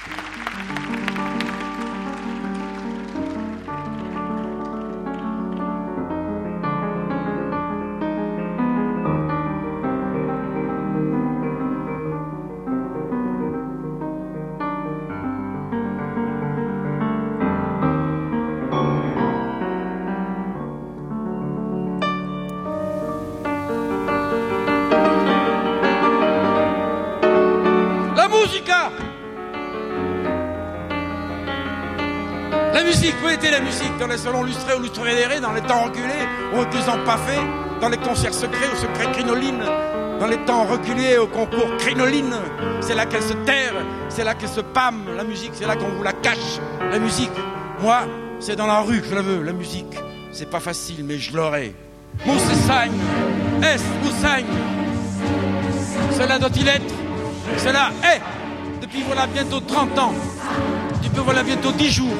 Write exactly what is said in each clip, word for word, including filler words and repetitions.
La musique, où était la musique? Dans les salons lustrés ou lustres-vénérés, dans les temps reculés, aux reculs empaffés, dans les concerts secrets, aux secrets crinolines, dans les temps reculés, au concours crinoline. C'est là qu'elle se terre, c'est là qu'elle se pâme. La musique, c'est là qu'on vous la cache. La musique, moi, c'est dans la rue que je la veux. La musique, c'est pas facile, mais je l'aurai. Moussagne, est Moussagne. Cela doit-il être? Cela est, depuis voilà bientôt trente ans, depuis voilà bientôt dix jours,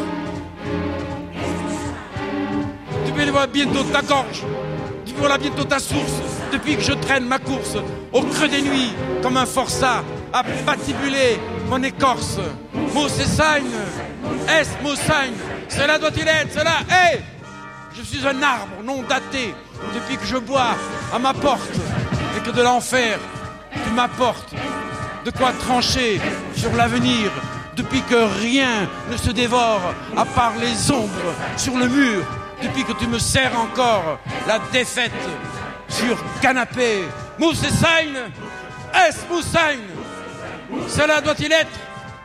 depuis voilà bientôt ta gorge, depuis voilà bientôt ta source, depuis que je traîne ma course au creux des nuits, comme un forçat à patibuler mon écorce. Moussagne, est Moussagne, cela doit-il être? Cela est. Je suis un arbre non daté, depuis que je bois à ma porte, et que de l'enfer tu m'apportes de quoi trancher sur l'avenir, depuis que rien ne se dévore à part les ombres sur le mur, depuis que tu me serres encore la défaite sur canapé. Moussagne, est Moussagne, cela doit-il être?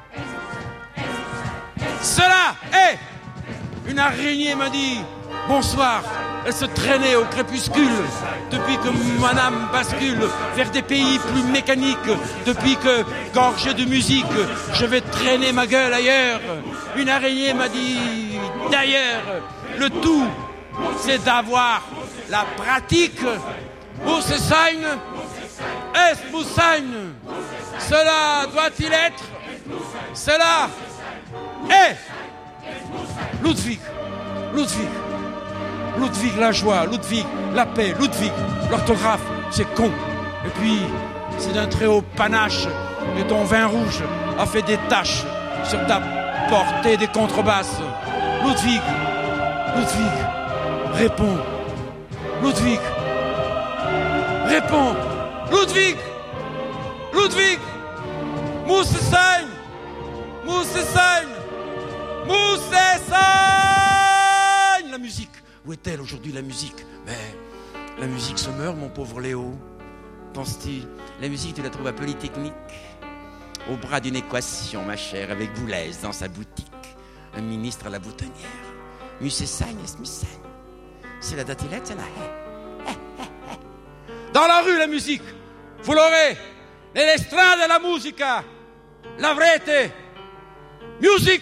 Cela est. Une araignée m'a dit bonsoir. Elle se traînait au crépuscule depuis que mon âme bascule vers des pays plus mécaniques, depuis que, gorgé de musique, je vais traîner ma gueule ailleurs. Une araignée m'a dit d'ailleurs, le tout, c'est d'avoir la pratique. Moussagne, est Moussagne, cela doit-il être? Cela est. Ludwig, Ludwig. Ludwig la joie, Ludwig la paix, Ludwig l'orthographe, c'est con. Et puis, c'est d'un très haut panache et ton vin rouge a fait des taches sur ta portée des contrebasses. Ludwig, Ludwig, réponds. Ludwig, réponds. Ludwig, Ludwig, Moussagne, Moussagne, Moussagne. La musique. Où est-elle aujourd'hui, la musique? Mais la musique se meurt, mon pauvre Léo. Penses-tu? La musique, tu la trouves à Polytechnique, au bras d'une équation, ma chère, avec Boulez dans sa boutique. Un ministre à la boutonnière. Moussagne, est Moussagne. C'est la datilette, c'est la haie. Dans la rue, la musique. Vous l'aurez. Nell'estrada la musica. L'avrete. Music.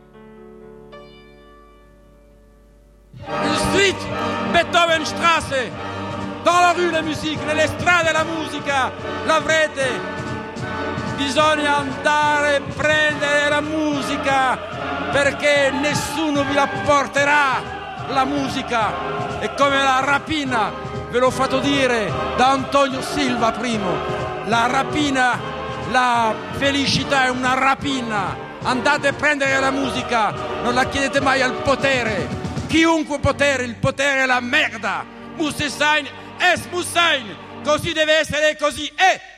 Street, Beethovenstrasse, dans la rue la musique, nelle strade la musica, l'avrete. Bisogna andare a prendere la musica, perché nessuno vi la porterà, la musica. È come la rapina, ve l'ho fatto dire da Antonio Silva primo. La rapina, la felicità è una rapina. Andate a prendere la musica, non la chiedete mai al potere. Chiunque potere, il potere è la merda. Moussagne, est Moussagne, così deve essere, così è.